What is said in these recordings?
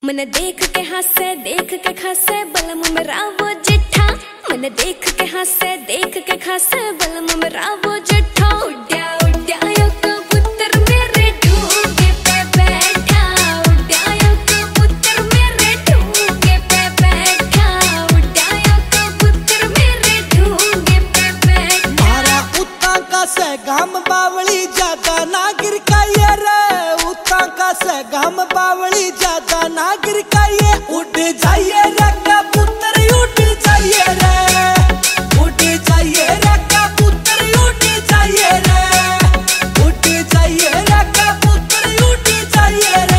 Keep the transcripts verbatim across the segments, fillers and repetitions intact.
मन देख के हंसे देख के खासे बलम मेरा वो जिठा। मन देख के हंसे देख के खासे बलम मेरा वो जिठा। उड्या उड्या यो कबूतर मेरे ढूंगे पे बैठा। उड्या यो कबूतर मेरे ढूंगे पे बैठा। उड्या यो कबूतर मेरे ढूंगे पे बैठा। मारा उता का से गाम बावली ज्यादा ना गिर का ये रे। उता का से गाम बावली ज्यादा ना गिर का ये। उड़ जाइए रे कबूतर उड़ जाइए रे। उड़ जाइए रे कबूतर उड़ जाइए रे। उड़ जाइए रे कबूतर उड़ जाइए रे।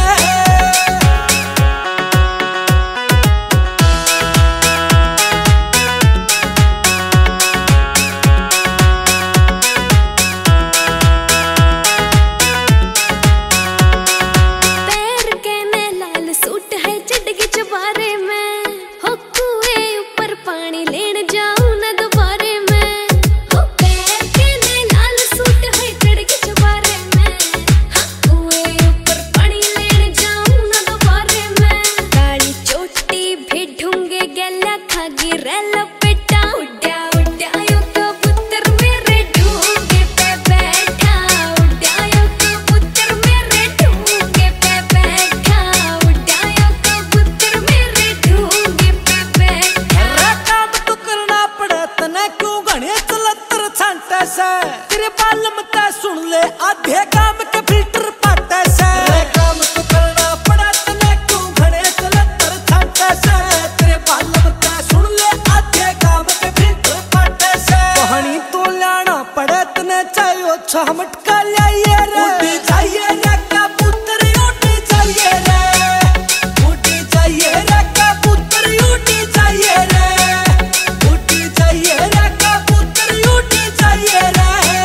तेरे बालम ता सुन ले आधे काम के फिल्टर पाटे से। काम तो करना पड़ा तने क्यों घड़े चलतर छाटे से। तेरे बालम ता सुन ले आधे काम के फिल्टर पाटे से। कहानी तो लाना पड़े तने चाहे छह मटका लाइए रे। उड़ जाइए रे कबूतर उड़ जाइए रे। उड़ जाइए रे कबूतर उड़ जाइए रे। उड़ जाइए रे कबूतर उड़ जाइए रे।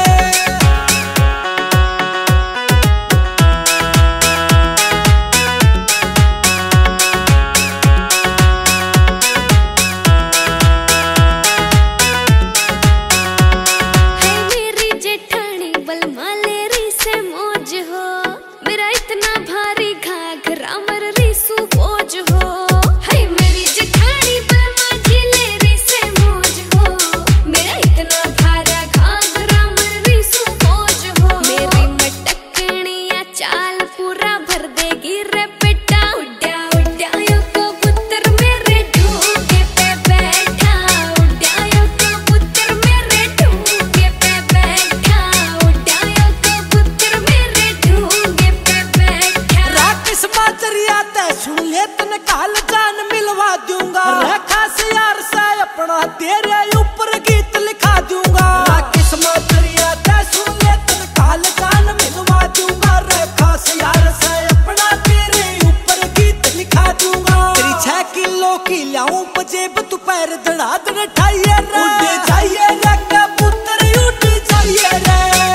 काल जान मिलवा दूंगा खास यार से अपना तेरे ऊपर गीत लिखा दूंगा। किस्मत सुन ले तन काल जान मिलवा दूंगा। खास यार से अपना तेरे ऊपर गीत लिखा दूंगा। तेरी छह किलो की लाऊं पजेब तू पैर धड़ा धड़ ठाइए रे। उड़ जाइए रे कबूतर उड़ जाइए रे।